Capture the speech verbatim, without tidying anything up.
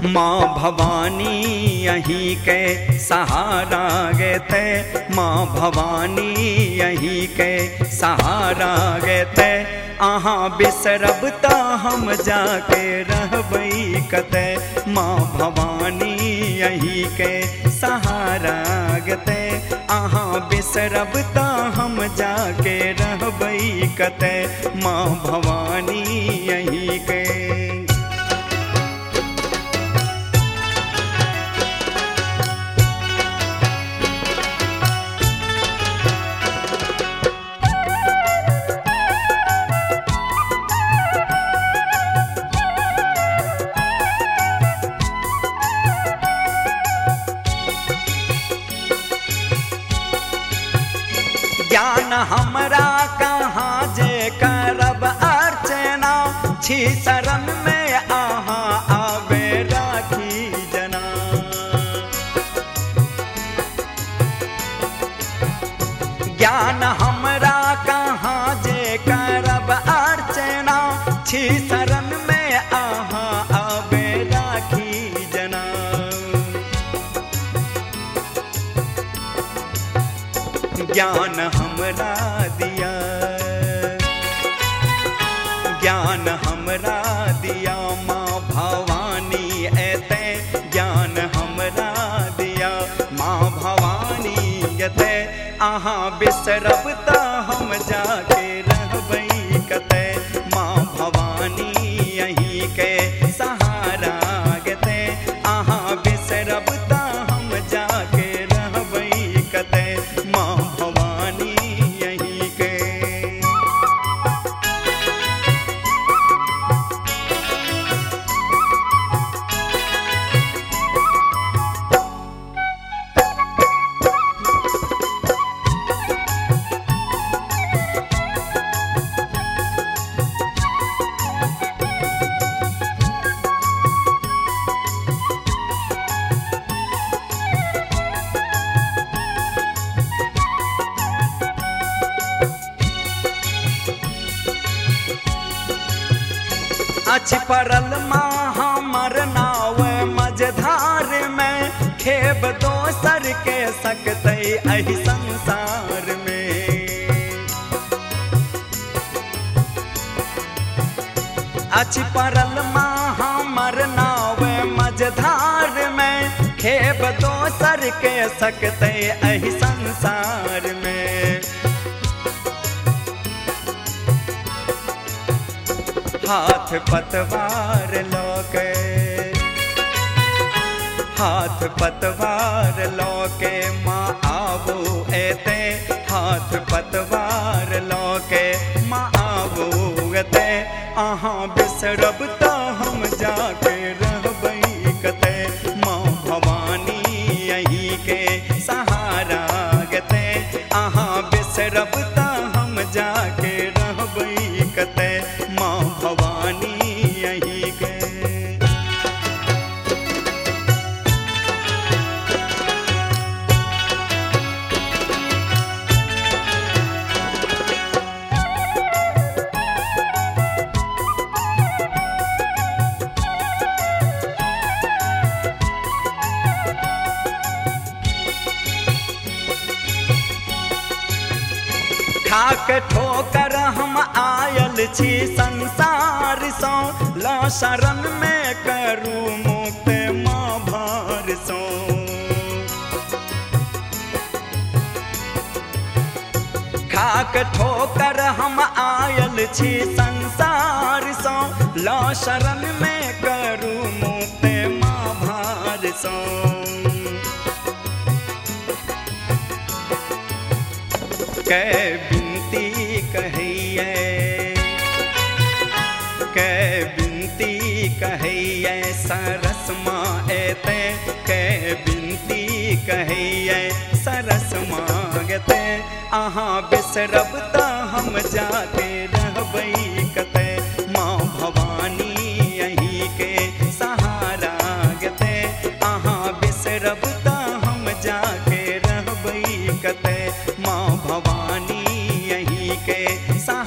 माँ भवानी यहीं के सहारा गेते, माँ भवानी यहीं के सहारा गेते। अहाँ बिसरब त हम जाके रहबै कते, माँ भवानी यहीं के सहारा गेते। अहाँ बिसरब त हम जाके रहबै कते, माँ भवानी यहीं के। ज्ञान हमरा कहाँ जे करब अर्चना, छी शरण में अहाँ आबे राखी जना। ज्ञान हमरा कहाँ जे करब अर्चना, छी शरण में अहाँ आबे राखी जना। ज्ञान हमरा दिया, ज्ञान हमरा दिया माँ भवानी एते। ज्ञान हमरा दिया माँ भवानी एते। अहाँ बिसरब त हम जाके रहबै कते, माँ भवानी यहीं के सहारा गेते। अहाँ बिसरब त हम जाके रहबै कते, माँ भवानी यहीं के। अछि परल माँ हमर नाव मझधार में, खेब दोसर के सकतै एहि संसार में। अछि परल माँ हमर नाव मझधार में, खेब दोसर के सकतै एहि संसार में। हाथ पतवार लौके, हाथ पतवार लौके माँ आबो एते। हाथ पतवार लौके माँ आबो एते। अहाँ बिसरब त हम जाके रहबै कते, माँ भवानी यहीं के सहारा गेते। अहाँ बिसरब त हम जाके रहबै कते, माँ भवानी यहीं के। खाक ठोकर हम आयल छी संसार सो, ला शरण में करू मुक्त माँ भार सो। खाक ठोकर हम आयल छी संसार सो, ला शरण में करू मुक्त माँ भार सो। कै बिनती कहिए, कै बिनती कहिए सरस माँ एते। कै बिनती कहिए सरस माँ गेते। अहाँ बिसरब त हम जाके रहबै कते, माँ भवानी यहीं के सहारा गेते। अहाँ बिसरब त हम जाके रहबै कते, माँ भवानी यहीं के सहारा